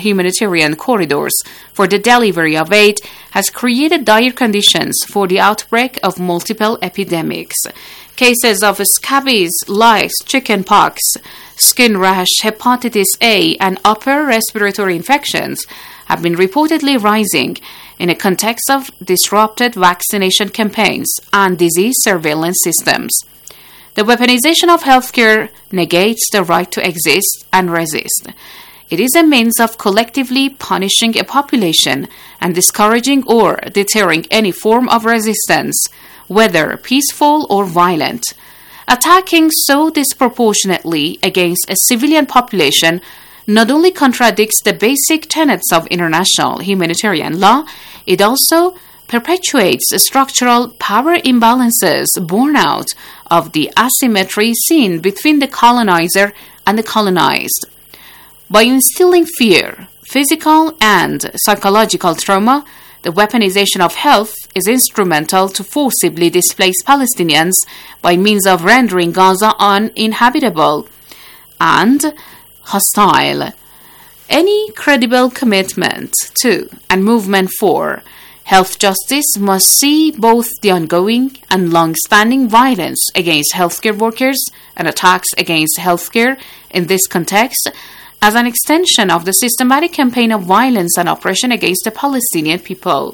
humanitarian corridors for the delivery of aid has created dire conditions for the outbreak of multiple epidemics. Cases of scabies, lice, chickenpox, skin rash, hepatitis A, and upper respiratory infections have been reportedly rising in a context of disrupted vaccination campaigns and disease surveillance systems. The weaponization of healthcare negates the right to exist and resist. It is a means of collectively punishing a population and discouraging or deterring any form of resistance, whether peaceful or violent. Attacking so disproportionately against a civilian population not only contradicts the basic tenets of international humanitarian law, it also perpetuates structural power imbalances born out of the asymmetry seen between the colonizer and the colonized. By instilling fear, physical and psychological trauma, the weaponization of health is instrumental to forcibly displace Palestinians by means of rendering Gaza uninhabitable and hostile. Any credible commitment to and movement for health justice must see both the ongoing and long-standing violence against healthcare workers and attacks against healthcare in this context as an extension of the systematic campaign of violence and oppression against the Palestinian people.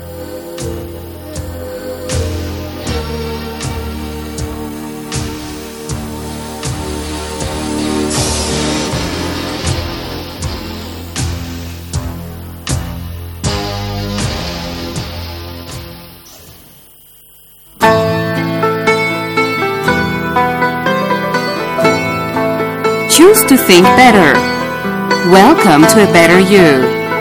Choose to think better. Welcome to a better you.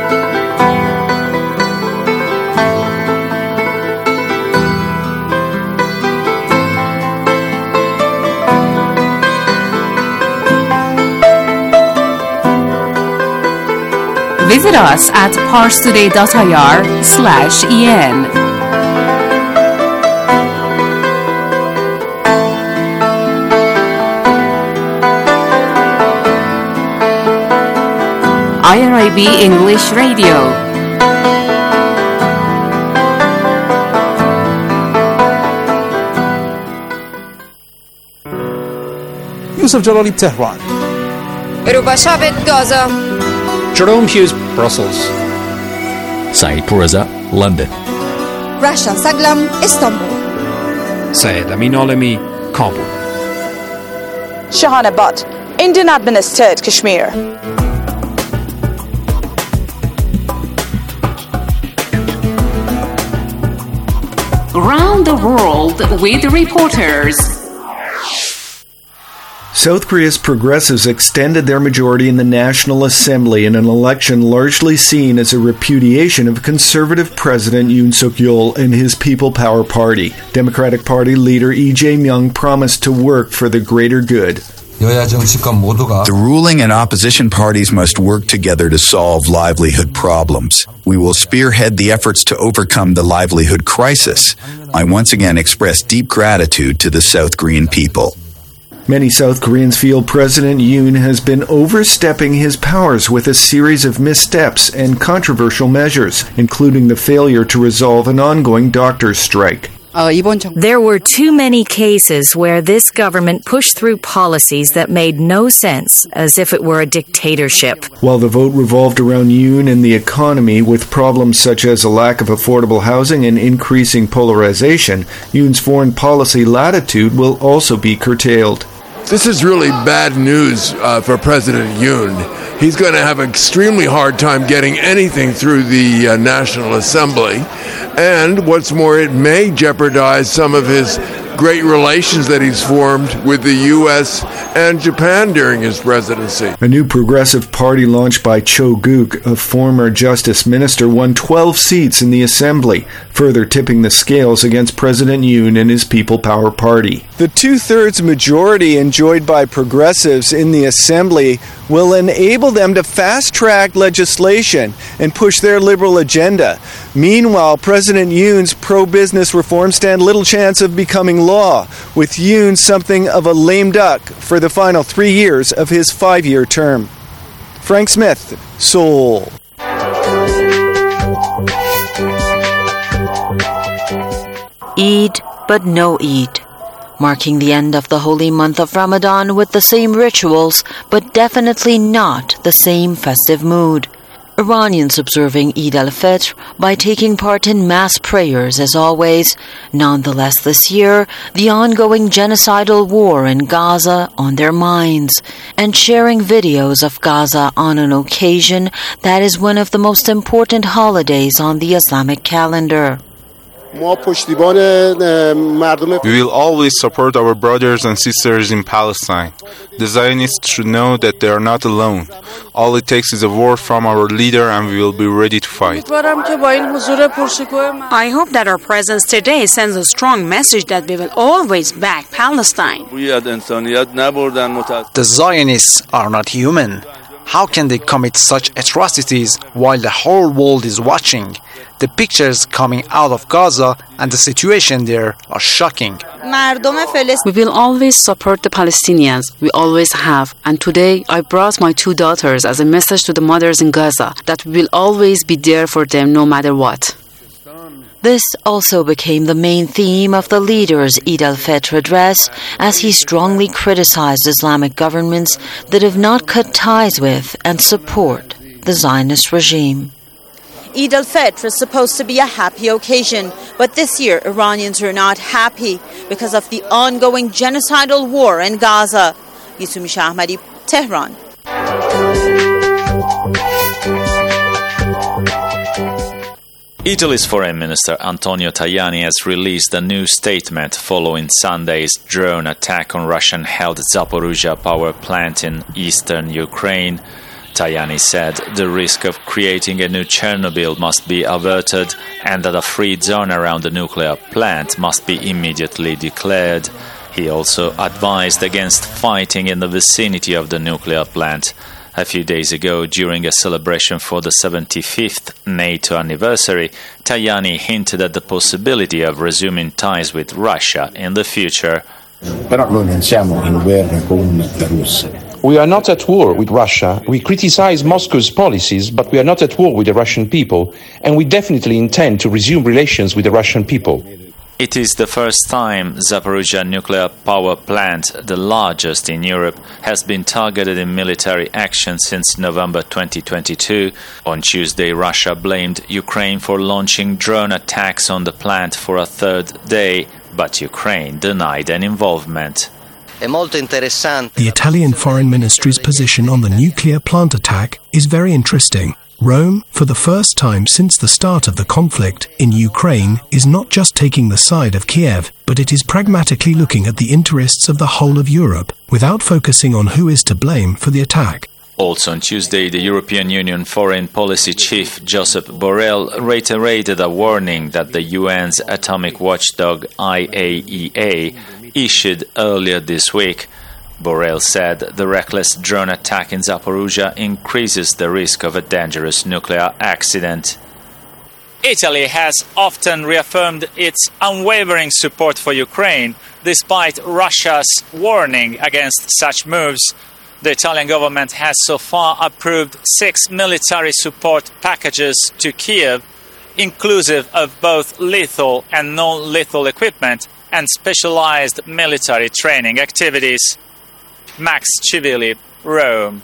Visit us at parstoday.ir/en. IRIB English Radio. Yusuf Jalali, Tehran. Ruba Shabit, Gaza. Jerome Hughes, Brussels. Saeed Pourreza, London. Rasha Saglam, Istanbul. Syed Amin Alami, Kabul. Shahana Butt, Indian administered Kashmir. Around the world with reporters. South Korea's progressives extended their majority in the National Assembly in an election largely seen as a repudiation of conservative President Yoon Suk-yeol and his People Power Party. Democratic Party leader Lee Jae-myung promised to work for the greater good. The ruling and opposition parties must work together to solve livelihood problems. We will spearhead the efforts to overcome the livelihood crisis. I once again express deep gratitude to the South Korean people. Many South Koreans feel President Yoon has been overstepping his powers with a series of missteps and controversial measures, including the failure to resolve an ongoing doctors' strike. There were too many cases where this government pushed through policies that made no sense, as if it were a dictatorship. While the vote revolved around Yoon and the economy, with problems such as a lack of affordable housing and increasing polarization, Yoon's foreign policy latitude will also be curtailed. This is really bad news for President Yoon. He's going to have an extremely hard time getting anything through the National Assembly. And what's more, it may jeopardize some of his great relations that he's formed with the U.S. and Japan during his presidency. A new progressive party launched by Cho Guk, a former justice minister, won 12 seats in the assembly, further tipping the scales against President Yoon and his People Power Party. The two-thirds majority enjoyed by progressives in the assembly will enable them to fast-track legislation and push their liberal agenda. Meanwhile, President Yoon's pro-business reforms stand little chance of becoming law, with Yoon something of a lame duck for the final 3 years of his 5-year term. Frank Smith, Seoul. Eid, but no Eid. Marking the end of the holy month of Ramadan with the same rituals, but definitely not the same festive mood. Iranians observing Eid al-Fitr by taking part in mass prayers as always. Nonetheless, this year, the ongoing genocidal war in Gaza on their minds, and sharing videos of Gaza on an occasion that is one of the most important holidays on the Islamic calendar. We will always support our brothers and sisters in Palestine. The Zionists should know that they are not alone. All it takes is a word from our leader and we will be ready to fight. I hope that our presence today sends a strong message that we will always back Palestine. The Zionists are not human. How can they commit such atrocities while the whole world is watching? The pictures coming out of Gaza and the situation there are shocking. We will always support the Palestinians. We always have. And today I brought my 2 daughters as a message to the mothers in Gaza that we will always be there for them no matter what. This also became the main theme of the leader's Eid al-Fitr address, as he strongly criticized Islamic governments that have not cut ties with and support the Zionist regime. Eid al-Fitr is supposed to be a happy occasion, but this year Iranians are not happy because of the ongoing genocidal war in Gaza. Yusumi Shahmadi, Tehran. Italy's Foreign Minister Antonio Tajani has released a new statement following Sunday's drone attack on Russian-held Zaporizhzhia power plant in eastern Ukraine. Tajani said the risk of creating a new Chernobyl must be averted and that a free zone around the nuclear plant must be immediately declared. He also advised against fighting in the vicinity of the nuclear plant. A few days ago, during a celebration for the 75th NATO anniversary, Tajani hinted at the possibility of resuming ties with Russia in the future. We are not at war with Russia. We criticize Moscow's policies, but we are not at war with the Russian people, and we definitely intend to resume relations with the Russian people. It is the first time Zaporizhzhia nuclear power plant, the largest in Europe, has been targeted in military action since November 2022. On Tuesday, Russia blamed Ukraine for launching drone attacks on the plant for a third day, but Ukraine denied an involvement. The Italian Foreign Ministry's position on the nuclear plant attack is very interesting. Rome, for the first time since the start of the conflict in Ukraine, is not just taking the side of Kiev, but it is pragmatically looking at the interests of the whole of Europe, without focusing on who is to blame for the attack. Also on Tuesday, the European Union Foreign Policy Chief Josep Borrell reiterated a warning that the UN's atomic watchdog IAEA issued earlier this week. Borrell said the reckless drone attack in Zaporizhzhia increases the risk of a dangerous nuclear accident. Italy has often reaffirmed its unwavering support for Ukraine, despite Russia's warning against such moves. The Italian government has so far approved 6 military support packages to Kiev, inclusive of both lethal and non-lethal equipment and specialized military training activities. Max Civili, Rome.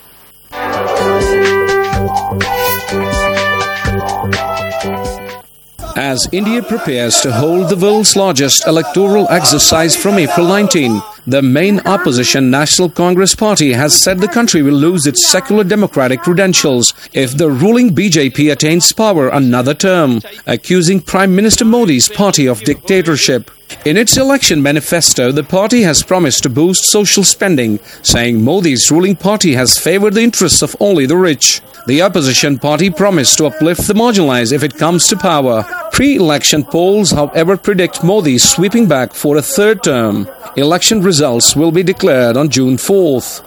As India prepares to hold the world's largest electoral exercise from April 19, the main opposition National Congress Party has said the country will lose its secular democratic credentials if the ruling BJP attains power another term, accusing Prime Minister Modi's party of dictatorship. In its election manifesto, the party has promised to boost social spending, saying Modi's ruling party has favored the interests of only the rich. The opposition party promised to uplift the marginalized if it comes to power. Pre-election polls, however, predict Modi sweeping back for a third term. Election results will be declared on June 4th.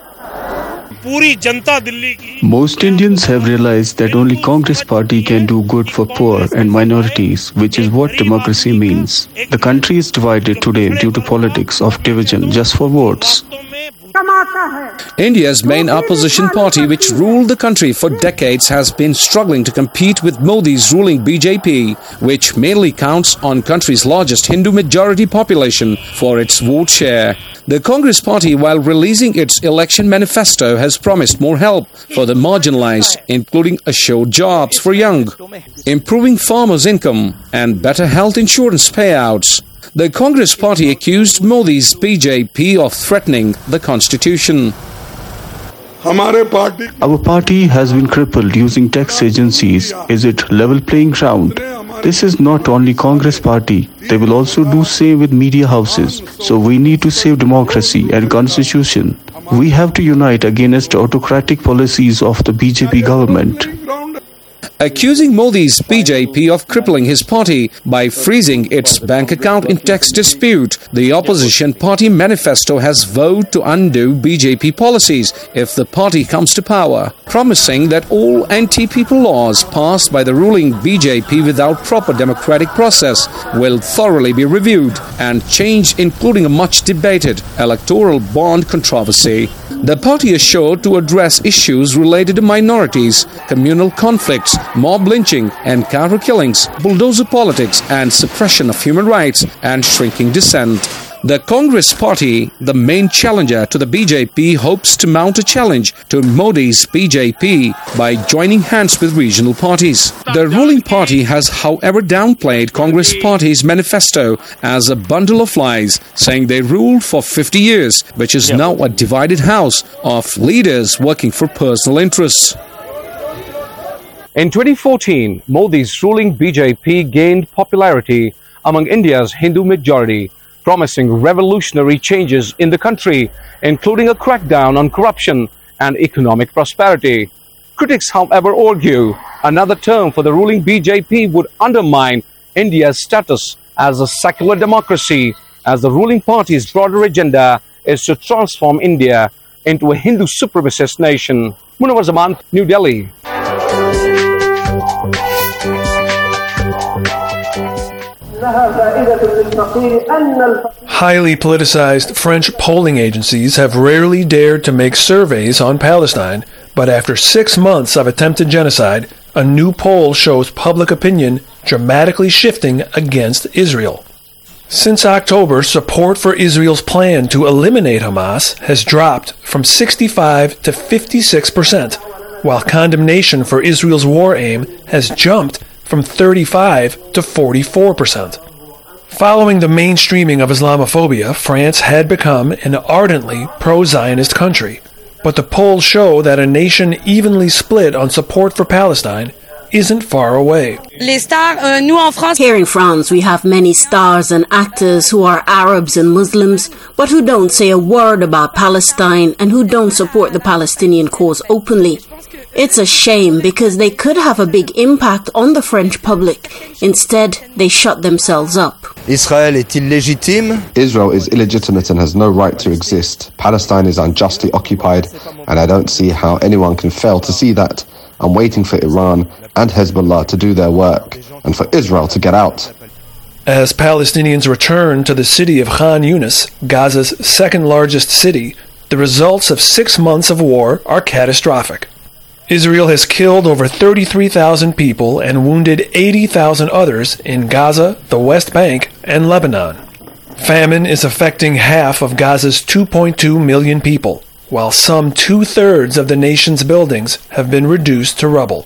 Most Indians have realized that only Congress party can do good for poor and minorities, which is what democracy means. The country is divided today due to politics of division just for votes. India's main opposition party, which ruled the country for decades, has been struggling to compete with Modi's ruling BJP, which mainly counts on country's largest Hindu majority population for its vote share. The Congress party, while releasing its election manifesto, has promised more help for the marginalized, including assured jobs for young, improving farmers' income, and better health insurance payouts. The Congress party accused Modi's BJP of threatening the constitution. Our party has been crippled using tax agencies. Is it level playing ground? This is not only Congress party. They will also do same with media houses. So we need to save democracy and constitution. We have to unite against autocratic policies of the BJP government. Accusing Modi's BJP of crippling his party by freezing its bank account in tax dispute, the opposition party manifesto has vowed to undo BJP policies if the party comes to power, promising that all anti-people laws passed by the ruling BJP without proper democratic process will thoroughly be reviewed and changed, including a much-debated electoral bond controversy. The party is sure to address issues related to minorities, communal conflicts, mob lynching and counter killings, bulldozer politics and suppression of human rights and shrinking dissent. The Congress party, the main challenger to the BJP, hopes to mount a challenge to Modi's BJP by joining hands with regional parties. The ruling party has, however, downplayed Congress party's manifesto as a bundle of lies, saying they ruled for 50 years, which is now a divided house of leaders working for personal interests. In 2014, Modi's ruling BJP gained popularity among India's Hindu majority, promising revolutionary changes in the country, including a crackdown on corruption and economic prosperity. Critics, however, argue another term for the ruling BJP would undermine India's status as a secular democracy, as the ruling party's broader agenda is to transform India into a Hindu supremacist nation. Munawar Zaman, New Delhi. Highly politicized French polling agencies have rarely dared to make surveys on Palestine, but after 6 months of attempted genocide, a new poll shows public opinion dramatically shifting against Israel. Since October, support for Israel's plan to eliminate Hamas has dropped from 65 to 56%, while condemnation for Israel's war aim has jumped from 35 to 44%. Following the mainstreaming of Islamophobia, France had become an ardently pro-Zionist country. But the polls show that a nation evenly split on support for Palestine isn't far away. Here in France, we have many stars and actors who are Arabs and Muslims, but who don't say a word about Palestine and who don't support the Palestinian cause openly. It's a shame because they could have a big impact on the French public. Instead, they shut themselves up. Israel is illegitimate and has no right to exist. Palestine is unjustly occupied, and I don't see how anyone can fail to see that. I'm waiting for Iran and Hezbollah to do their work, and for Israel to get out. As Palestinians return to the city of Khan Yunis, Gaza's second largest city, the results of 6 months of war are catastrophic. Israel has killed over 33,000 people and wounded 80,000 others in Gaza, the West Bank, and Lebanon. Famine is affecting half of Gaza's 2.2 million people, while some 2/3 of the nation's buildings have been reduced to rubble.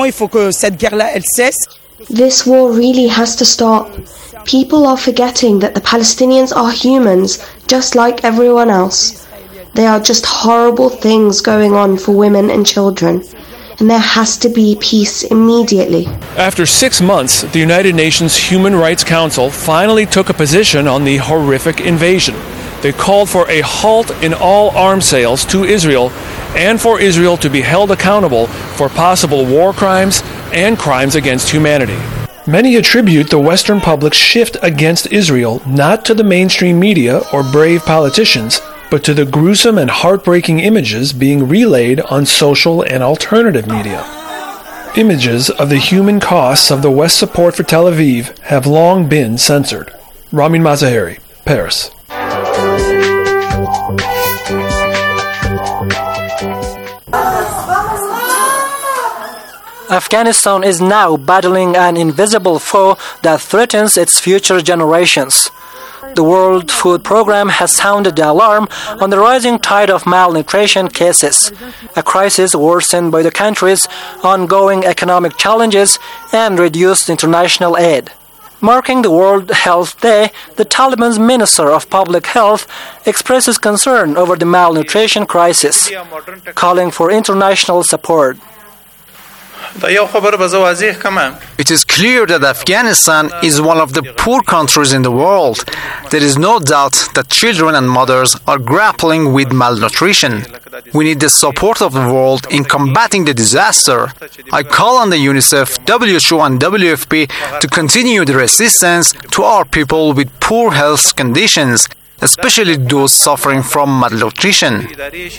This war really has to stop. People are forgetting that the Palestinians are humans, just like everyone else. There are just horrible things going on for women and children, and there has to be peace immediately. After 6 months, the United Nations Human Rights Council finally took a position on the horrific invasion. They called for a halt in all arms sales to Israel and for Israel to be held accountable for possible war crimes and crimes against humanity. Many attribute the Western public's shift against Israel not to the mainstream media or brave politicians, but to the gruesome and heartbreaking images being relayed on social and alternative media. Images of the human costs of the West's support for Tel Aviv have long been censored. Ramin Mazaheri, Paris. Afghanistan is now battling an invisible foe that threatens its future generations. The World Food Programme has sounded the alarm on the rising tide of malnutrition cases, a crisis worsened by the country's ongoing economic challenges and reduced international aid. Marking the World Health Day, the Taliban's Minister of Public Health expresses concern over the malnutrition crisis, calling for international support. It is clear that Afghanistan is one of the poor countries in the world. There is no doubt that children and mothers are grappling with malnutrition. We need the support of the world in combating the disaster. I call on the UNICEF, WHO and WFP to continue the assistance to our people with poor health conditions, especially those suffering from malnutrition.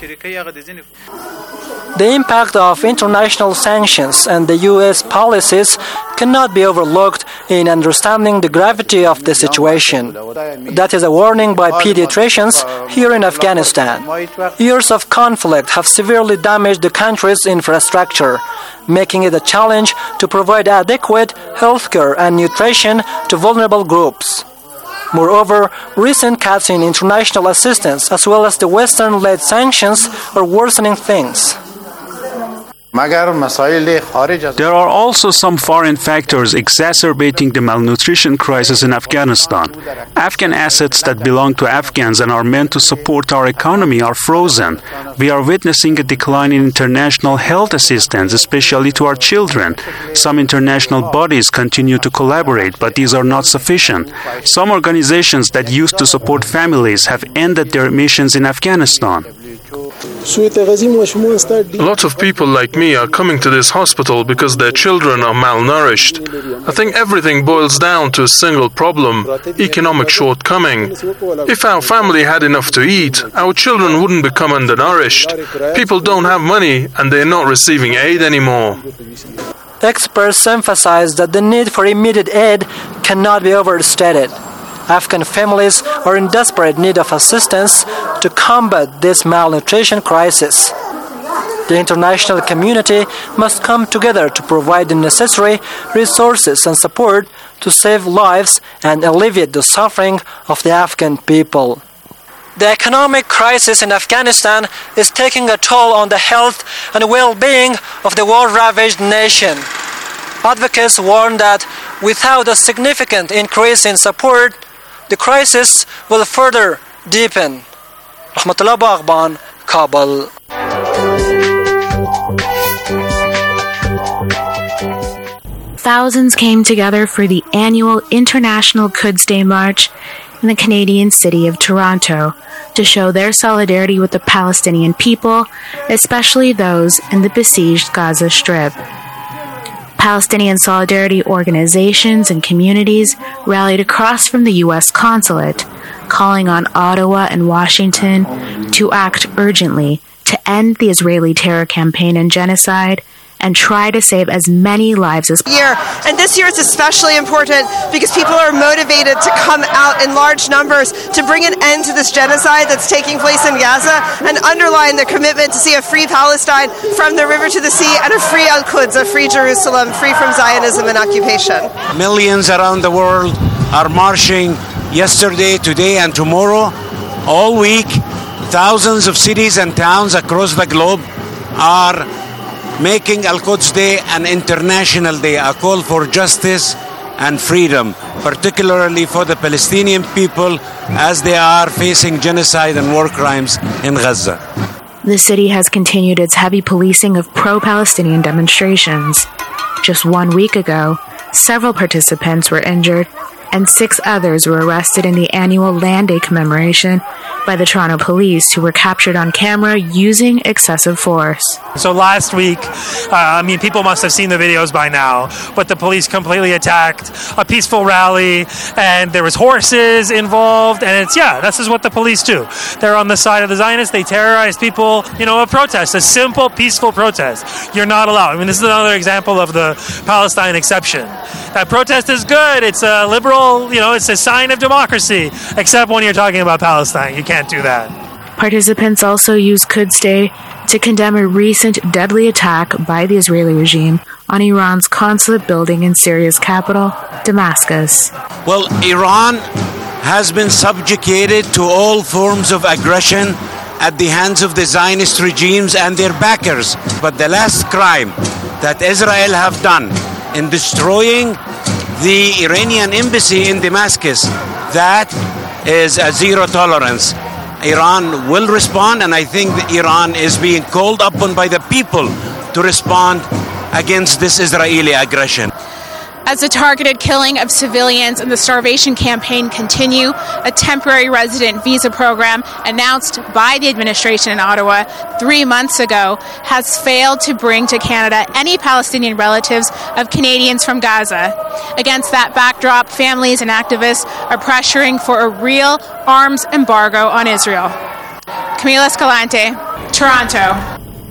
The impact of international sanctions and the U.S. policies cannot be overlooked in understanding the gravity of the situation. That is a warning by pediatricians here in Afghanistan. Years of conflict have severely damaged the country's infrastructure, making it a challenge to provide adequate health care and nutrition to vulnerable groups. Moreover, recent cuts in international assistance as well as the Western-led sanctions are worsening things. There are also some foreign factors exacerbating the malnutrition crisis in Afghanistan. Afghan assets that belong to Afghans and are meant to support our economy are frozen. We are witnessing a decline in international health assistance, especially to our children. Some international bodies continue to collaborate, but these are not sufficient. Some organizations that used to support families have ended their missions in Afghanistan. Lots of people like me are coming to this hospital because their children are malnourished. I think everything boils down to a single problem: economic shortcoming. If our family had enough to eat, our children wouldn't become undernourished. People don't have money and they're not receiving aid anymore. Experts emphasize that the need for immediate aid cannot be overstated. Afghan families are in desperate need of assistance to combat this malnutrition crisis. The international community must come together to provide the necessary resources and support to save lives and alleviate the suffering of the Afghan people. The economic crisis in Afghanistan is taking a toll on the health and well-being of the war-ravaged nation. Advocates warn that without a significant increase in support, the crisis will further deepen. Rahmatullah Baghban, Kabul. Thousands came together for the annual International Quds Day March in the Canadian city of Toronto to show their solidarity with the Palestinian people, especially those in the besieged Gaza Strip. Palestinian solidarity organizations and communities rallied across from the U.S. consulate, calling on Ottawa and Washington to act urgently to end the Israeli terror campaign and genocide and try to save as many lives as possible. And this year it's especially important because people are motivated to come out in large numbers to bring an end to this genocide that's taking place in Gaza and underline their commitment to see a free Palestine from the river to the sea and a free Al-Quds, a free Jerusalem, free from Zionism and occupation. Millions around the world are marching yesterday, today and tomorrow, all week. Thousands of cities and towns across the globe are making Al-Quds Day an international day, a call for justice and freedom, particularly for the Palestinian people as they are facing genocide and war crimes in Gaza. The city has continued its heavy policing of pro-Palestinian demonstrations. Just 1 week ago, several participants were injured and 6 others were arrested in the annual Land Day commemoration by the Toronto Police, who were captured on camera using excessive force. So last week, people must have seen the videos by now, but the police completely attacked a peaceful rally, and there was horses involved, and this is what the police do. They're on the side of the Zionists, they terrorize people, a protest, a simple, peaceful protest. You're not allowed. This is another example of the Palestine exception. That protest is good, it's a liberal, it's a sign of democracy, except when you're talking about Palestine. You can't do that. Participants also used Quds Day to condemn a recent deadly attack by the Israeli regime on Iran's consulate building in Syria's capital, Damascus. Well, Iran has been subjugated to all forms of aggression at the hands of the Zionist regimes and their backers. But the last crime that Israel have done in destroying the Iranian embassy in Damascus, that is a zero tolerance. Iran will respond, and I think that Iran is being called upon by the people to respond against this Israeli aggression. As the targeted killing of civilians and the starvation campaign continue, a temporary resident visa program announced by the administration in Ottawa 3 months ago has failed to bring to Canada any Palestinian relatives of Canadians from Gaza. Against that backdrop, families and activists are pressuring for a real arms embargo on Israel. Camila Escalante, Toronto.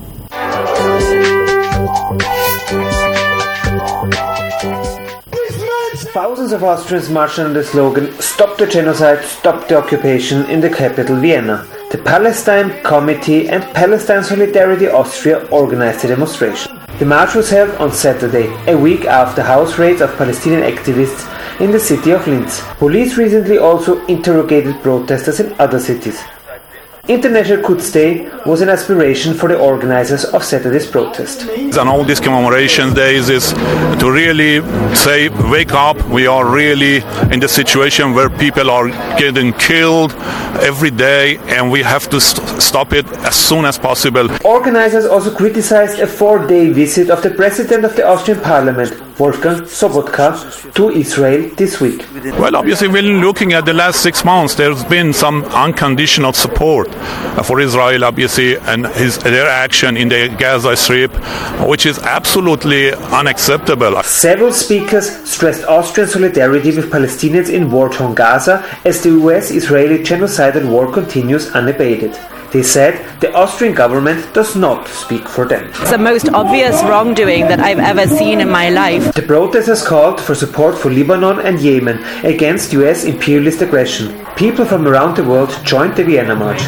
Thousands of Austrians marched under the slogan "Stop the Genocide, Stop the Occupation" in the capital Vienna. The Palestine Committee and Palestine Solidarity Austria organized the demonstration. The march was held on Saturday, a week after house raids of Palestinian activists in the city of Linz. Police recently also interrogated protesters in other cities. International Quds Day was an aspiration for the organizers of Saturday's protest. And all these commemoration days is to really say, wake up, we are really in the situation where people are getting killed every day, and we have to stop it as soon as possible. Organizers also criticized a 4-day visit of the President of the Austrian Parliament, Wolfgang Sobotka, to Israel this week. Well, obviously, when looking at the last 6 months, there's been some unconditional support for Israel, obviously, and their action in the Gaza Strip, which is absolutely unacceptable. Several speakers stressed Austrian solidarity with Palestinians in war-torn Gaza as the US-Israeli genocidal war continues unabated. They said the Austrian government does not speak for them. It's the most obvious wrongdoing that I've ever seen in my life. The protesters called for support for Lebanon and Yemen against US imperialist aggression. People from around the world joined the Vienna March.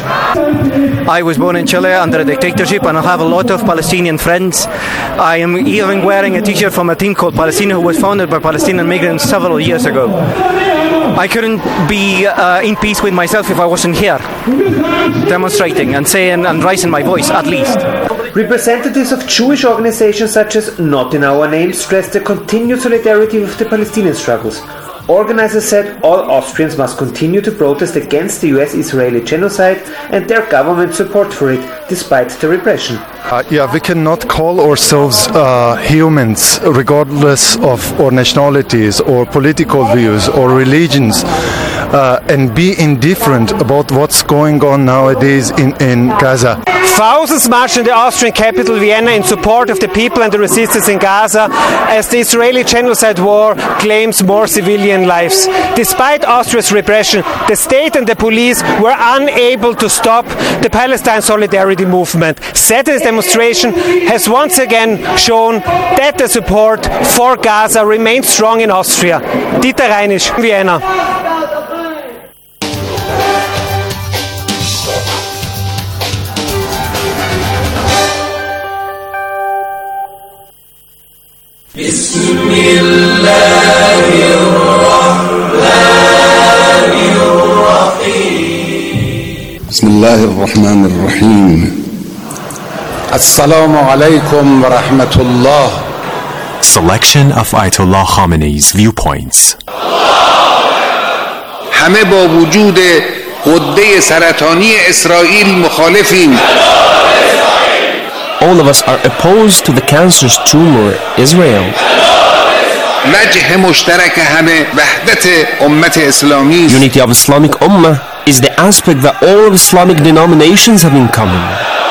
I was born in Chile under a dictatorship, and I have a lot of Palestinian friends. I am even wearing a t-shirt from a team called Palestina, who was founded by Palestinian migrants several years ago. I couldn't be in peace with myself if I wasn't here, demonstrating and saying and raising my voice, at least. Representatives of Jewish organizations such as Not in Our Name stressed the continued solidarity with the Palestinian struggles. Organizers said all Austrians must continue to protest against the US-Israeli genocide and their government support for it, despite the repression. We cannot call ourselves humans, regardless of our nationalities or political views or religions, and be indifferent about what's going on nowadays in Gaza. Thousands marched in the Austrian capital Vienna in support of the people and the resistance in Gaza as the Israeli genocide war claims more civilian lives. Despite Austria's repression, the state and the police were unable to stop the Palestine Solidarity movement. Saturday's demonstration has once again shown that the support for Gaza remains strong in Austria. Dieter Reinisch, Vienna. بسم الله الرحمن الرحيم بسم الله الرحمن الرحيم السلام عليكم ورحمة الله. Selection of Ayatollah Khamenei's viewpoints. همه با وجود غده سرطانی اسرائیل مخالفیم. All of us are opposed to the cancerous tumor, Israel. وجه مشترک همه وحدت امت اسلامی. Unity of Islamic Ummah is the aspect that all of Islamic denominations have in common.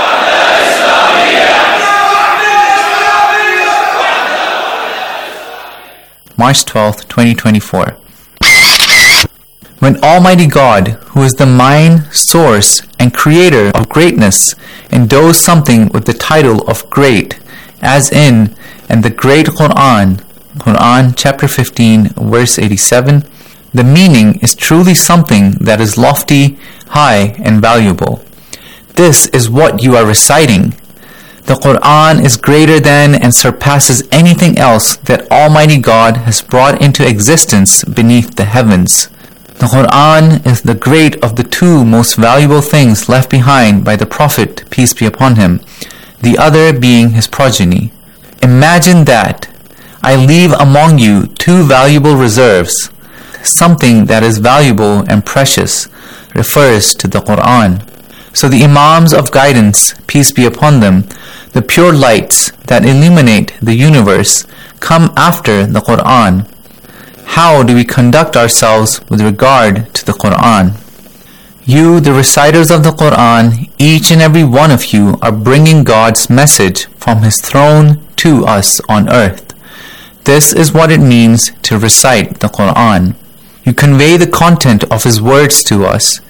March 12th, 2024. When Almighty God, who is the mind, source, and creator of greatness, endows something with the title of great, as in the great Quran, Quran chapter 15, verse 87, the meaning is truly something that is lofty, high, and valuable. this is what you are reciting. The Quran is greater than and surpasses anything else that Almighty God has brought into existence beneath the heavens. The Quran is the great of the two most valuable things left behind by the Prophet, peace be upon him, the other being his progeny. Imagine that. I leave among you two valuable reserves. Something that is valuable and precious refers to the Quran. So the Imams of guidance, peace be upon them, the pure lights that illuminate the universe, come after the Quran. How do we conduct ourselves with regard to the Quran? You, the reciters of the Quran, each and every one of you are bringing God's message from His throne to us on earth. This is what it means to recite the Quran. You convey the content of His words to us.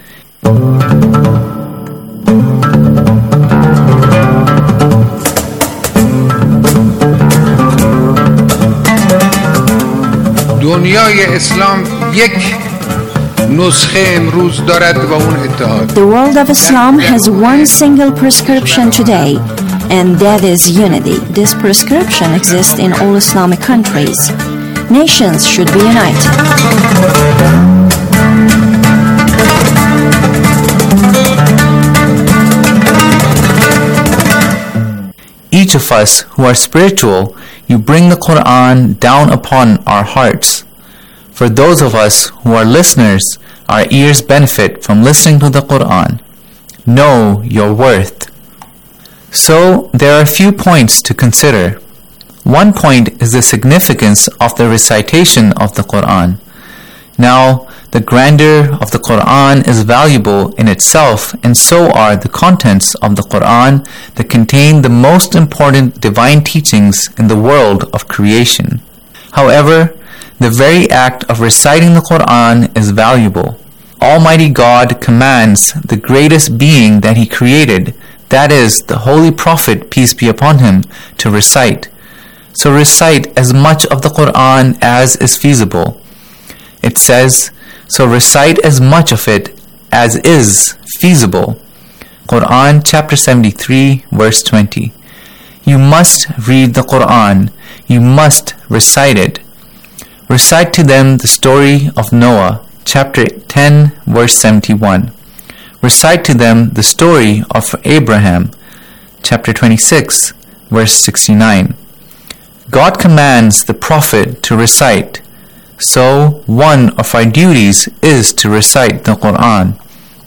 دنیای اسلام یک نسخه امروز دارد و اون اتحاد. The world of Islam has one single prescription today, and that is unity. This prescription exists in all Islamic countries. Nations should be united. Each of us who are spiritual, you bring the Quran down upon our hearts. For those of us who are listeners, our ears benefit from listening to the Quran. Know your worth. So, there are a few points to consider. One point is the significance of the recitation of the Quran. Now, the grandeur of the Quran is valuable in itself, and so are the contents of the Quran that contain the most important divine teachings in the world of creation. However, the very act of reciting the Quran is valuable. Almighty God commands the greatest being that He created, that is, the Holy Prophet, peace be upon him, to recite. So recite as much of the Quran as is feasible. It says, so recite as much of it as is feasible. Quran chapter 73 verse 20. You must read the Quran. You must recite it. Recite to them the story of Noah, chapter 10 verse 71. Recite to them the story of Abraham, chapter 26 verse 69. God commands the Prophet to recite. So, one of our duties is to recite the Quran.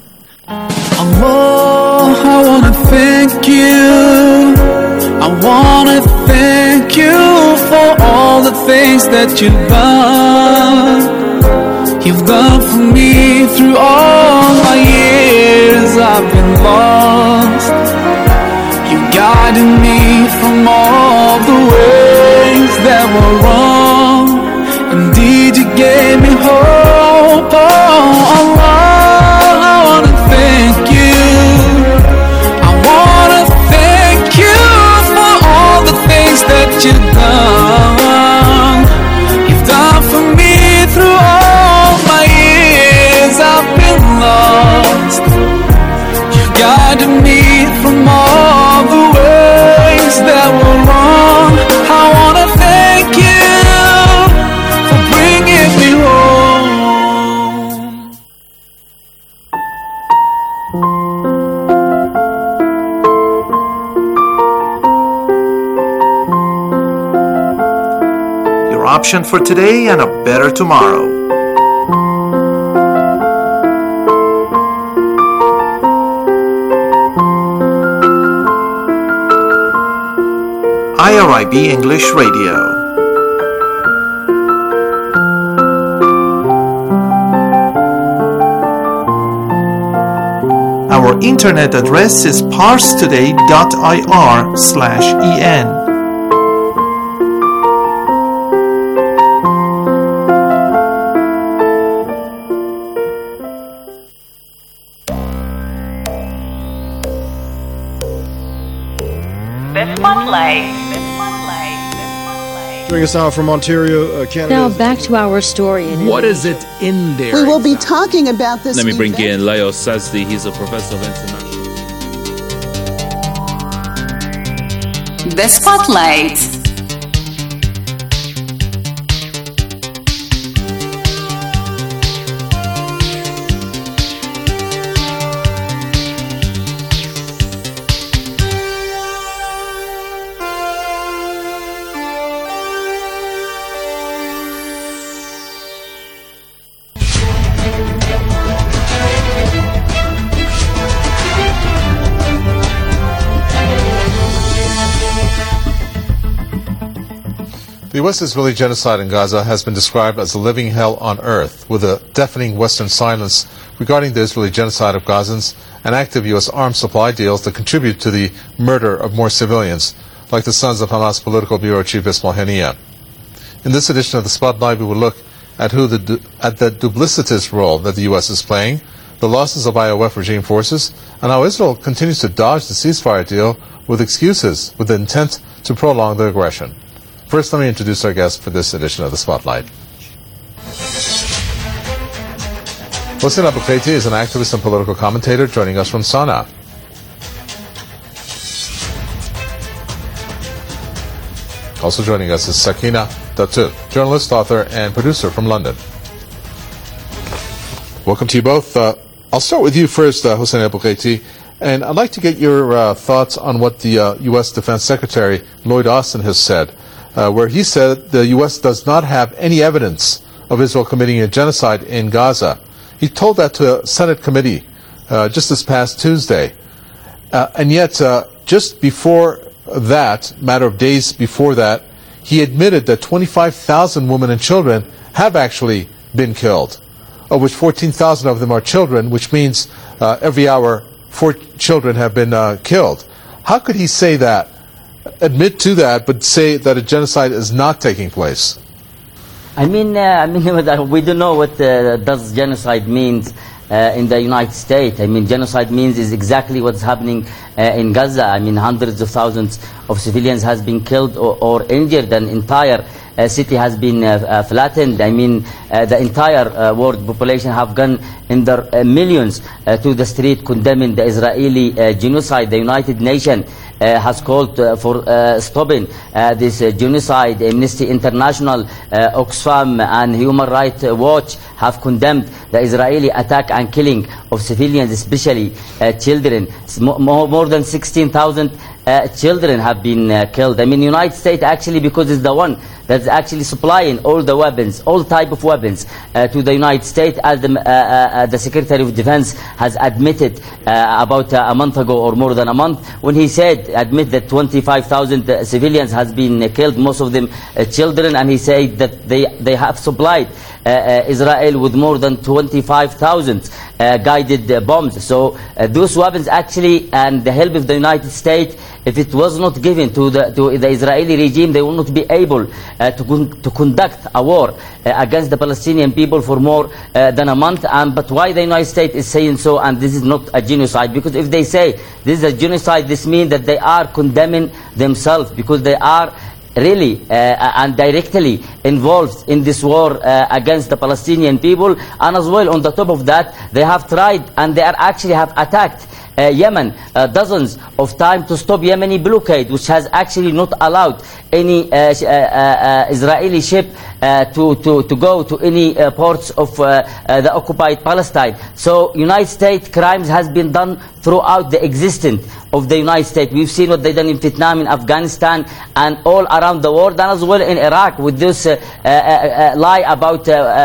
Allah, I wanna thank you. I wanna thank you for all the things that you've done. You've done for me through all my years I've been lost. You guided me from all the ways that were wrong. Indeed, you gave me hope. Oh, Allah, I wanna thank you. I wanna thank you for all the things that you've done. You've done for me through all my years I've been lost. You guided me from all the ways that were wrong. I wanna thank you. Your option for today and a better tomorrow. IRIB English Radio. Our internet address is parstoday.ir/en. Joining us now from Ontario, Canada. Now back to our story. What is it in there? We will be talking about this. Let me bring in Leo Sazdi. He's a professor of international. The Spotlight. The U.S.-Israeli genocide in Gaza has been described as a living hell on earth, with a deafening Western silence regarding the Israeli genocide of Gazans and active U.S. arms supply deals that contribute to the murder of more civilians, like the sons of Hamas political bureau chief Ismail Haniyeh. In this edition of the Spotlight, we will look at the duplicitous role that the U.S. is playing, the losses of IOF regime forces, and how Israel continues to dodge the ceasefire deal with excuses with the intent to prolong the aggression. First, let me introduce our guest for this edition of the Spotlight. Hossein Abu-Qaiti is an activist and political commentator joining us from Sana'a. Also joining us is Sakina Datu, journalist, author, and producer from London. Welcome to you both. I'll start with you first, Hossein Abu-Qaiti, and I'd like to get your thoughts on what the U.S. Defense Secretary Lloyd Austin has said, where he said the U.S. does not have any evidence of Israel committing a genocide in Gaza. He told that to a Senate committee just this past Tuesday. And yet, just before that, matter of days before that, he admitted that 25,000 women and children have actually been killed, of which 14,000 of them are children, which means every hour 4 children have been killed. How could he say that? Admit to that, but say that a genocide is not taking place? I mean, we don't know what does genocide means in the United States. I mean, genocide means is exactly what's happening in Gaza. I mean, hundreds of thousands of civilians has been killed or injured, and entire city has been flattened. I mean, the entire world population have gone in their millions to the street condemning the Israeli genocide. The United Nations has called for stopping this genocide. Amnesty International, Oxfam and Human Rights Watch have condemned the Israeli attack and killing of civilians, especially children. More than 16,000 children have been killed. I mean, United States actually, because it's the one that's actually supplying all the weapons, all type of weapons to the United States, as the Secretary of Defense has admitted about a month ago or more than a month, when he admit that 25,000 civilians has been killed, most of them children, and he said that they have supplied Israel with more than 25,000 guided bombs. So those weapons actually, and the help of the United States, if it was not given to the Israeli regime, they will not be able to conduct a war against the Palestinian people for more than a month. But why the United States is saying so, and this is not a genocide? Because if they say this is a genocide, this means that they are condemning themselves, because they are really and directly involved in this war against the Palestinian people. And as well, on the top of that, they have tried, and they actually have attacked Yemen dozens of times to stop Yemeni blockade, which has actually not allowed any Israeli ship to go to any ports of the occupied Palestine. So United States crimes has been done throughout the existence of the United States. We've seen what they've done in Vietnam, in Afghanistan, and all around the world, and as well in Iraq with this lie about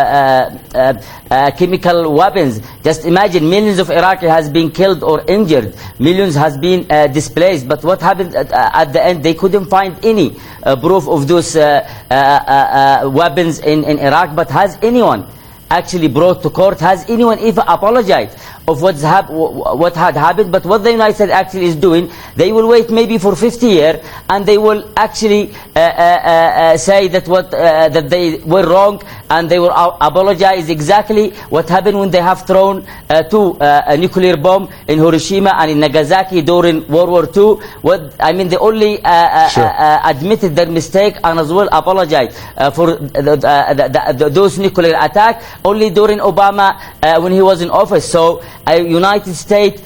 chemical weapons. Just imagine, millions of Iraqis has been killed or injured, millions has been displaced, but what happened at the end? They couldn't find any proof of those weapons in Iraq. But has anyone actually brought to court? Has anyone even apologized of what had happened? But what the United States actually is doing, they will wait maybe for 50 years, and they will actually say that they were wrong, and they will apologize. Exactly what happened when they have thrown a nuclear bomb in Hiroshima and in Nagasaki during World War II. They only admitted their mistake and as well apologized for those nuclear attacks only during Obama when he was in office. So United States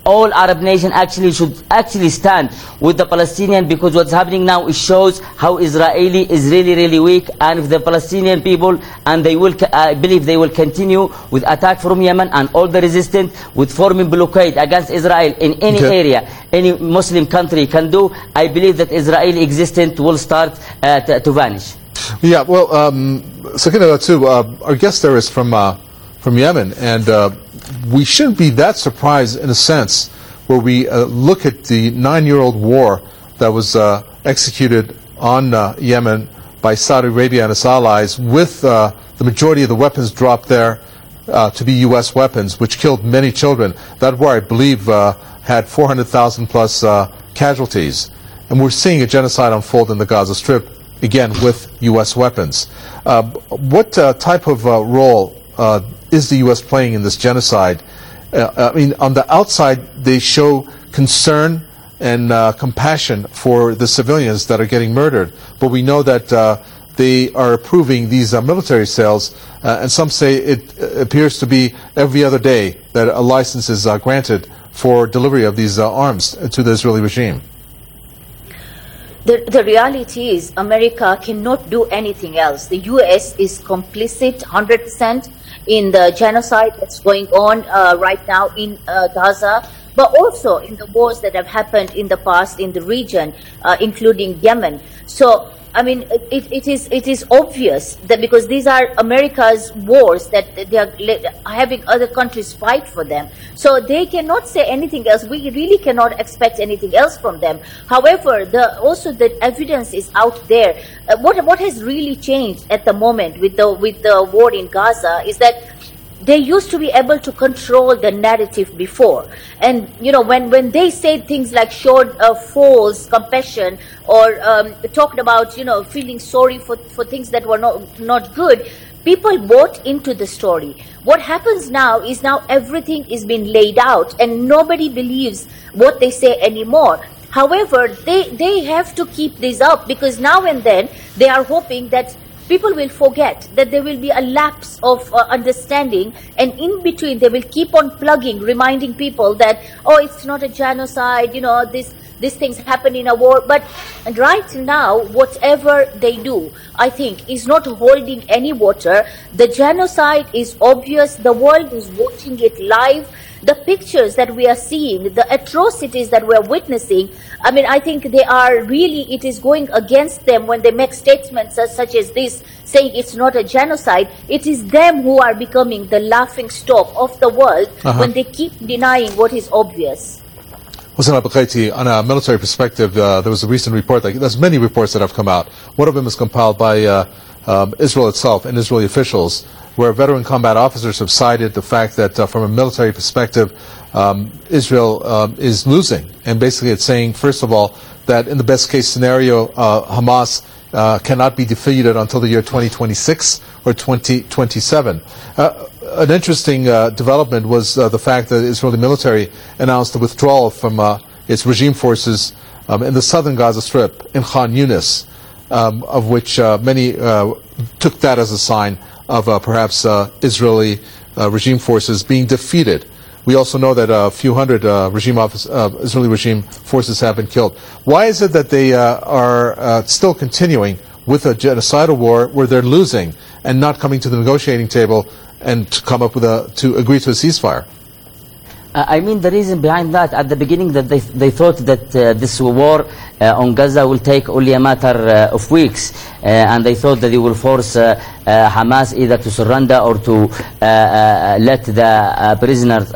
all Arab nations actually should actually stand with the Palestinian, because what's happening now, it shows how Israeli is really, really weak. And if the Palestinian people, and they will, I believe they will continue with attack from Yemen and all the resistance with forming blockade against Israel in any area, any Muslim country can do, I believe that Israeli existence will start to vanish. Yeah, well, Sakina, too, our guest there is from Yemen, and we shouldn't be that surprised in a sense where we look at the 9-year-old war that was executed on Yemen by Saudi Arabia and its allies, with the majority of the weapons dropped there to be U.S. weapons, which killed many children. That war, I believe, had 400,000 plus casualties. And we're seeing a genocide unfold in the Gaza Strip, again, with U.S. weapons. What type of role is the U.S. playing in this genocide? I mean, on the outside, they show concern and compassion for the civilians that are getting murdered. But we know that they are approving these military sales, and some say it appears to be every other day that a license is granted for delivery of these arms to the Israeli regime. The reality is America cannot do anything else. The U.S. is complicit 100% in the genocide that's going on right now in Gaza, but also in the wars that have happened in the past in the region, including Yemen. So, I mean, it is obvious that because these are America's wars that they are having other countries fight for them. So they cannot say anything else. We really cannot expect anything else from them. However, also the evidence is out there. What has really changed at the moment with the war in Gaza is that they used to be able to control the narrative before. And, you know, when they said things like showed false compassion or talked about, you know, feeling sorry for things that were not good, people bought into the story. What happens now is everything is being laid out and nobody believes what they say anymore. However, they have to keep this up because now and then they are hoping that people will forget, that there will be a lapse of understanding, and in between they will keep on plugging, reminding people that, oh, it's not a genocide, you know, these things happen in a war. But right now, whatever they do, I think, is not holding any water. The genocide is obvious. The world is watching it live. The pictures that we are seeing, the atrocities that we are witnessing, I mean, I think they are really, it is going against them when they make statements such as this, saying it's not a genocide. It is them who are becoming the laughing stock of the world when they keep denying what is obvious. Hossein Al-Bukaiti, on a military perspective, there was a recent report, there's many reports that have come out. One of them is compiled by Israel itself and Israeli officials, where veteran combat officers have cited the fact that from a military perspective, Israel is losing. And basically it's saying, first of all, that in the best case scenario, Hamas cannot be defeated until the year 2026 or 2027. An interesting development was the fact that the Israeli military announced the withdrawal from its regime forces in the southern Gaza Strip, in Khan Yunis, of which many took that as a sign of perhaps Israeli regime forces being defeated. We also know that a few hundred Israeli regime forces have been killed. Why is it that they are still continuing with a genocidal war where they're losing and not coming to the negotiating table and to come up with to agree to a ceasefire? I mean, the reason behind that, at the beginning, that they thought that this war on Gaza will take only a matter of weeks, and they thought that it will force Hamas either to surrender or to let the prisoners,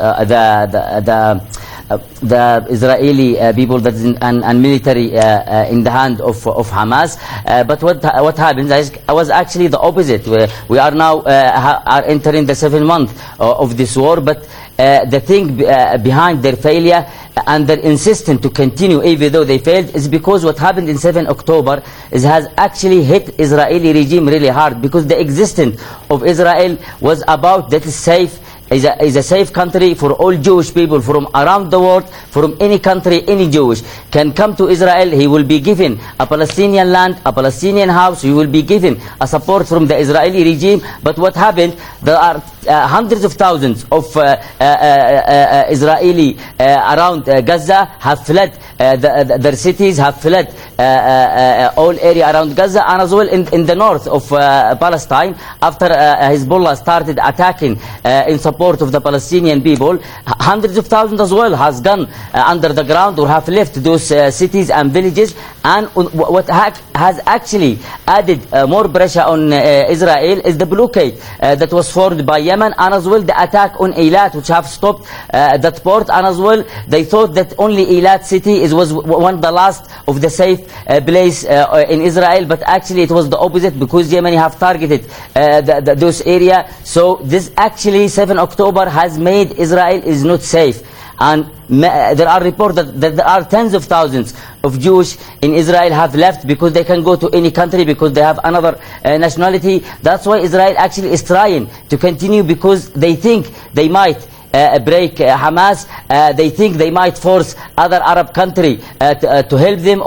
the Israeli people that is and military in the hand of Hamas. But what happened was actually the opposite. We are now are entering the 7th month of this war, but the thing behind their failure and their insistence to continue even though they failed is because what happened in 7 October has actually hit Israeli regime really hard, because the existence of Israel was about that is safe is a safe country for all Jewish people from around the world, from any country. Any Jewish can come to Israel. He will be given a Palestinian land, a Palestinian house. He will be given a support from the Israeli regime. But what happened? There are hundreds of thousands of Israeli around Gaza have fled their cities, have fled all area around Gaza, and as well in the north of Palestine, after Hezbollah started attacking in support of the Palestinian people. Hundreds of thousands as well has gone under the ground or have left those cities and villages. And what has actually added more pressure on Israel is the blockade that was formed by Yemen, and as well the attack on Eilat, which have stopped that port. And as well they thought that only Eilat city was one of the last of the safe place in Israel, but actually it was the opposite, because Yemen have targeted those area. So this actually 7 October has made Israel is not safe. And there are reports that there are tens of thousands of Jews in Israel have left because they can go to any country because they have another nationality. That's why Israel actually is trying to continue, because they think they might break Hamas. They think they might force other Arab country to help them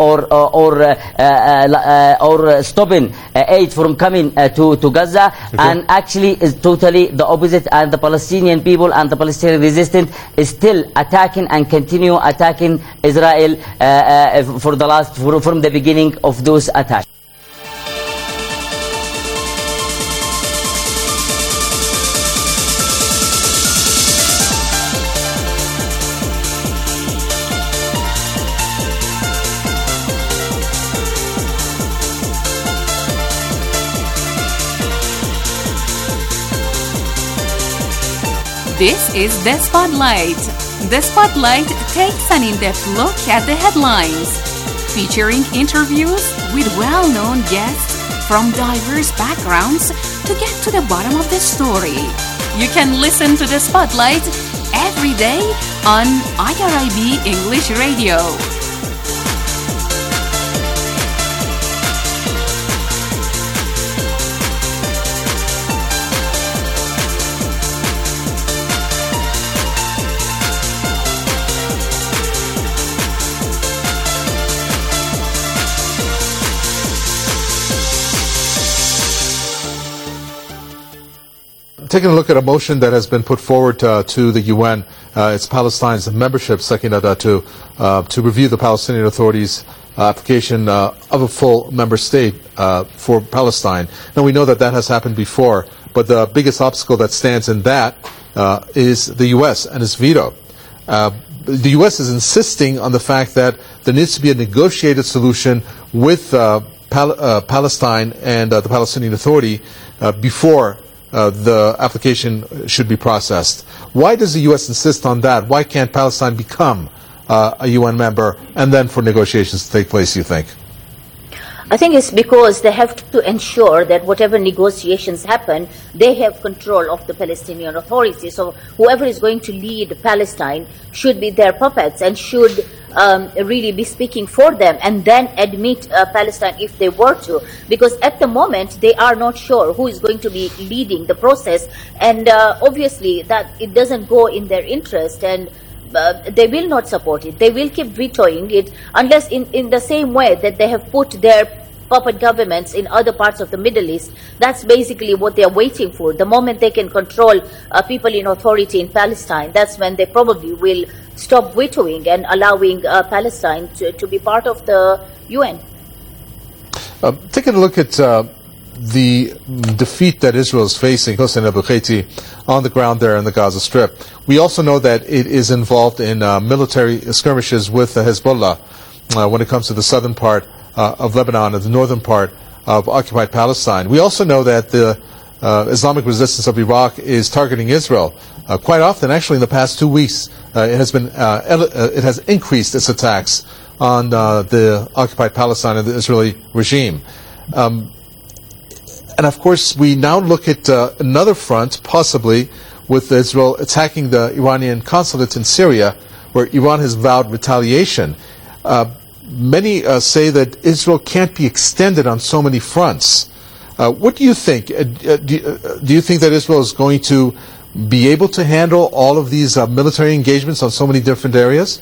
or stopping aid from coming to Gaza. Okay. And actually is totally the opposite, and the Palestinian people and the Palestinian resistance is still attacking and continue attacking Israel from the beginning of those attacks. This is The Spotlight. The Spotlight takes an in-depth look at the headlines, featuring interviews with well-known guests from diverse backgrounds to get to the bottom of the story. You can listen to The Spotlight every day on IRIB English Radio. Taking a look at a motion that has been put forward to the UN, it's Palestine's membership, to review the Palestinian Authority's application of a full member state for Palestine. Now, we know that that has happened before, but the biggest obstacle that stands in that is the U.S. and its veto. The U.S. is insisting on the fact that there needs to be a negotiated solution with Palestine and the Palestinian Authority before the application should be processed. Why does the U.S. insist on that? Why can't Palestine become a UN member and then for negotiations to take place, you think? I think it's because they have to ensure that whatever negotiations happen, they have control of the Palestinian Authority. So whoever is going to lead Palestine should be their puppets and should really be speaking for them, and then admit Palestine if they were to. Because at the moment, they are not sure who is going to be leading the process. And obviously, that it doesn't go in their interest, and they will not support it. They will keep vetoing it unless in the same way that they have put their puppet governments in other parts of the Middle East. That's basically what they are waiting for. The moment they can control people in authority in Palestine, that's when they probably will stop vetoing and allowing Palestine to be part of the UN. Taking a look at the defeat that Israel is facing, Hossein Abu-Ghaiti, on the ground there in the Gaza Strip. We also know that it is involved in military skirmishes with Hezbollah when it comes to the southern part of Lebanon and the northern part of occupied Palestine. We also know that the Islamic resistance of Iraq is targeting Israel quite often. Actually, in the past 2 weeks, it has increased its attacks on the occupied Palestine and the Israeli regime. And of course, we now look at another front, possibly with Israel attacking the Iranian consulate in Syria, where Iran has vowed retaliation. Many say that Israel can't be extended on so many fronts. What do you think? Do you think that Israel is going to be able to handle all of these military engagements on so many different areas?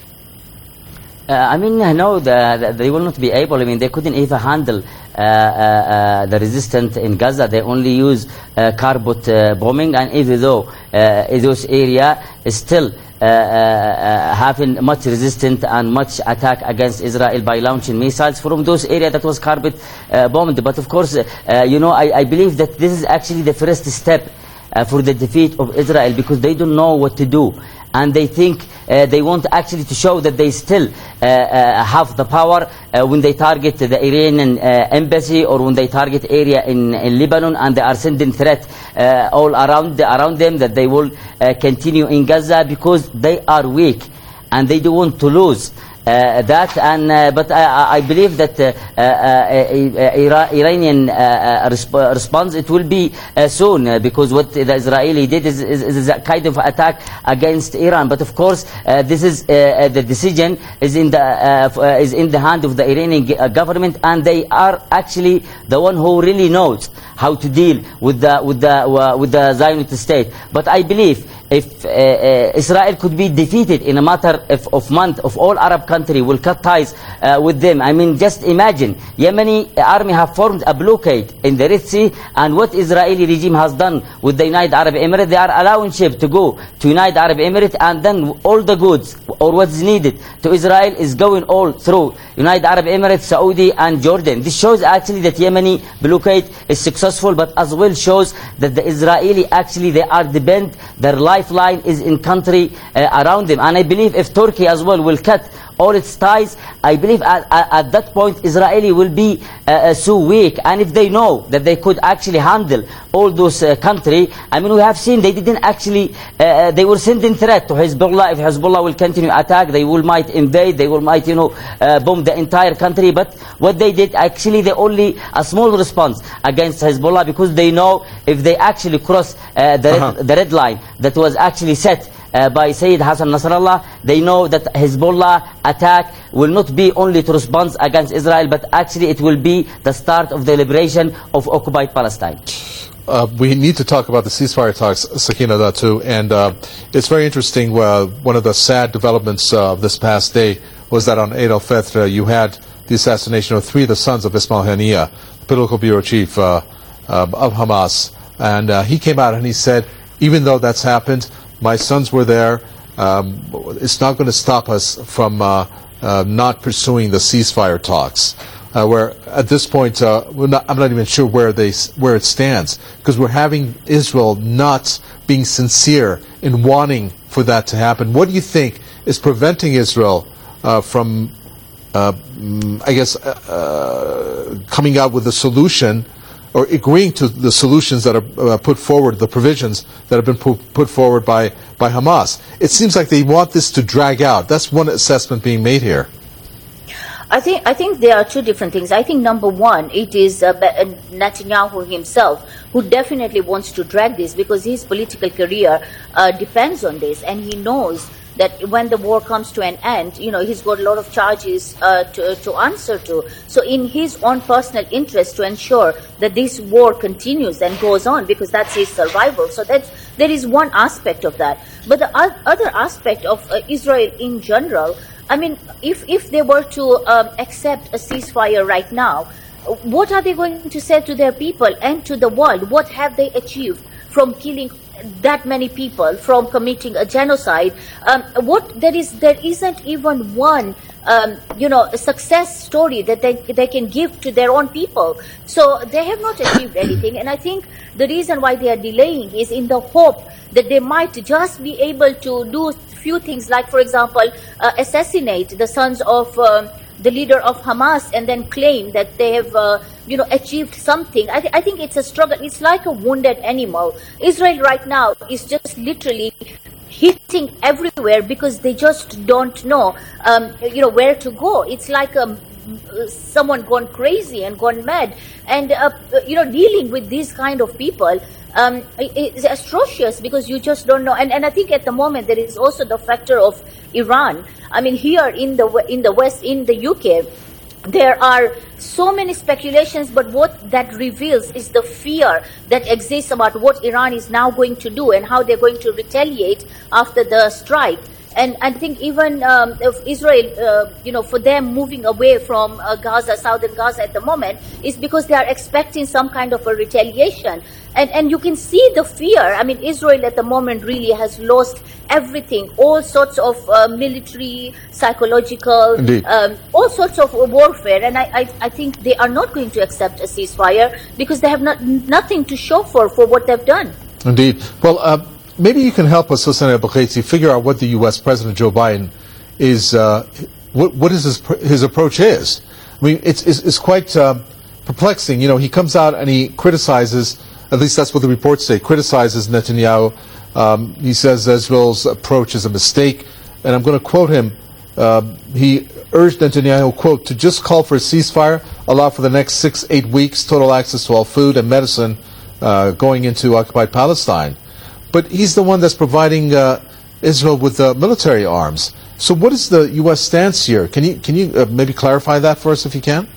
I mean, no, they will not be able. I mean, they couldn't even handle the resistance in Gaza. They only use car-boat bombing, and even though those areas is still having much resistance and much attack against Israel by launching missiles from those areas that was car-boat bombed. But of course, you know, I believe that this is actually the first step for the defeat of Israel, because they don't know what to do. And they think they want actually to show that they still have the power when they target the Iranian embassy, or when they target area in Lebanon, and they are sending threat all around them that they will continue in Gaza, because they are weak and they don't want to lose. That, and but I believe that Iranian response, it will be soon, because what the Israeli did is a kind of attack against Iran. But of course, this is the decision is in the hand of the Iranian government, and they are actually the one who really knows how to deal with the Zionist state. But I believe if Israel could be defeated in a matter of months, of all Arab countries will cut ties with them. I mean, just imagine, Yemeni army have formed a blockade in the Red Sea, and what Israeli regime has done with the United Arab Emirates, they are allowing ships to go to United Arab Emirates, and then all the goods or what's needed to Israel is going all through United Arab Emirates, Saudi and Jordan. This shows actually that Yemeni blockade is successful, but as well shows that the Israeli actually they are dependent, their lifeline is in country around them. And I believe if Turkey as well will cut all its ties, I believe at that point Israeli will be so weak. And if they know that they could actually handle all those countries, I mean, we have seen they didn't actually, they were sending threat to Hezbollah. If Hezbollah will continue attack, they will might invade, they will might, you know, bomb the entire country. But what they did, actually they only a small response against Hezbollah, because they know if they actually cross the red line that was actually set by Sayyid Hassan Nasrallah, they know that Hezbollah attack will not be only to respond against Israel, but actually it will be the start of the liberation of occupied Palestine. We need to talk about the ceasefire talks, Sakina, too, and it's very interesting. One of the sad developments of this past day was that on Eid al-Fitr you had the assassination of 3 of the sons of Ismail Haniyeh, the political bureau chief of Hamas, and he came out and he said, even though that's happened, my sons were there. It's not going to stop us from not pursuing the ceasefire talks. Where at this point, I'm not even sure where it stands, because we're having Israel not being sincere in wanting for that to happen. What do you think is preventing Israel from, I guess, coming out with a solution, or agreeing to the solutions that are put forward, the provisions that have been put forward by Hamas? It seems like they want this to drag out. That's one assessment being made here. I think there are two different things. I think number one, it is Netanyahu himself who definitely wants to drag this, because his political career depends on this, and he knows that when the war comes to an end, you know, he's got a lot of charges to answer to. So in his own personal interest to ensure that this war continues and goes on, because that's his survival. So there is one aspect of that. But the other aspect of Israel in general, I mean, if they were to accept a ceasefire right now, what are they going to say to their people and to the world? What have they achieved from killing that many people, from committing a genocide? There isn't even one a success story that they can give to their own people. So they have not achieved anything, and I think the reason why they are delaying is in the hope that they might just be able to do few things, like, for example, assassinate the sons of the leader of Hamas, and then claim that they have achieved something. I think it's a struggle. It's like a wounded animal. Israel right now is just literally hitting everywhere, because they just don't know where to go. It's like someone gone crazy and gone mad, and dealing with these kind of people it's atrocious, because you just don't know. And I think at the moment there is also the factor of Iran. I mean, here in the West, in the UK, There are so many speculations, but what that reveals is the fear that exists about what Iran is now going to do and how they're going to retaliate after the strike. And I think even if Israel, for them moving away from Gaza, southern Gaza at the moment, is because they are expecting some kind of a retaliation. And you can see the fear. I mean, Israel at the moment really has lost everything, all sorts of military, psychological, all sorts of warfare. And I think they are not going to accept a ceasefire because they have nothing to show for what they've done. Indeed. Well, maybe you can help us, Hossein al-Bughaiti, figure out what the U.S. President Joe Biden is, what his approach is. I mean, it's quite perplexing. You know, he comes out and he criticizes, at least that's what the reports say, criticizes Netanyahu. He says Israel's approach is a mistake. And I'm going to quote him. He urged Netanyahu, quote, to just call for a ceasefire, allow for the next 6-8 weeks total access to all food and medicine going into occupied Palestine. But he's the one that's providing Israel with military arms. So what is the U.S. stance here? Can you maybe clarify that for us if you can?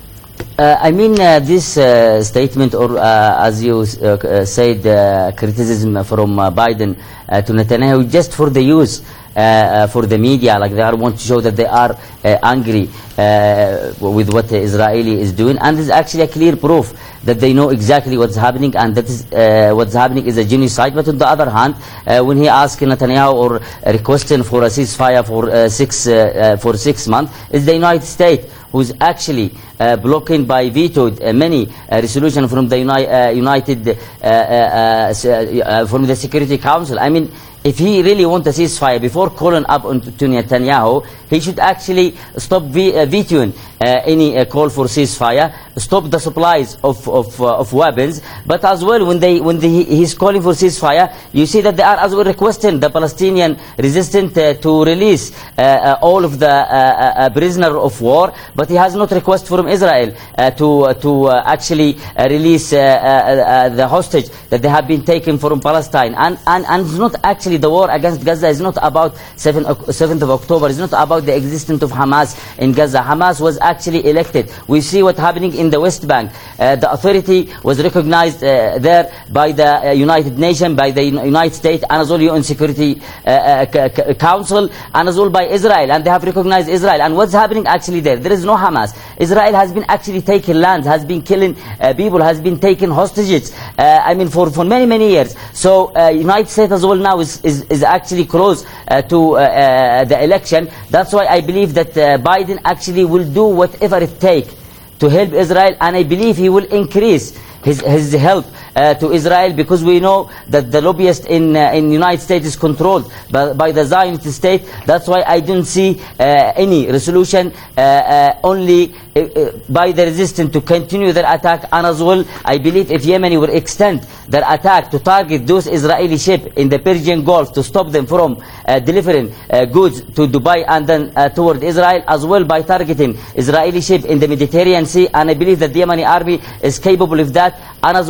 This statement, or as you said, criticism from Biden to Netanyahu, just for the use for the media, like they want to show that they are angry with what the Israeli is doing, and there's actually a clear proof that they know exactly what's happening, and that is what's happening is a genocide. But on the other hand, when he asked Netanyahu or requesting for a ceasefire for 6 months, is the United States who's actually blocking by vetoed many resolutions from the from the Security Council. I mean, if he really wants a ceasefire, before calling up to Netanyahu, he should actually stop vetoing any call for ceasefire, stop the supplies of weapons. But as well, when he's calling for ceasefire, you see that they are as well requesting the Palestinian resistance to release all of the prisoners of war. But he has not requested from Israel to actually release the hostage that they have been taken from Palestine. And it's not actually the war against Gaza is not about 7th of October. It's not about the existence of Hamas in Gaza. Hamas was actually elected. We see what's happening in the West Bank. The authority was recognized there by the United Nations, by the United States, and as well UN Security Council, and as well by Israel, and they have recognized Israel. And what's happening actually there? There is no Hamas. Israel has been actually taking land, has been killing people, has been taking hostages. For many years. So United States as well now is actually close to the election. That's why I believe that Biden actually will do whatever it takes to help Israel, and I believe he will increase his help to Israel, because we know that the lobbyist in United States is controlled by the Zionist state. That's why I don't see any resolution, only by the resistance to continue their attack. And as well, I believe if Yemen will extend their attack to target those Israeli ships in the Persian Gulf to stop them from delivering goods to Dubai and then toward Israel, as well by targeting Israeli ships in the Mediterranean Sea. And I believe that the Yemeni army is capable of that. And as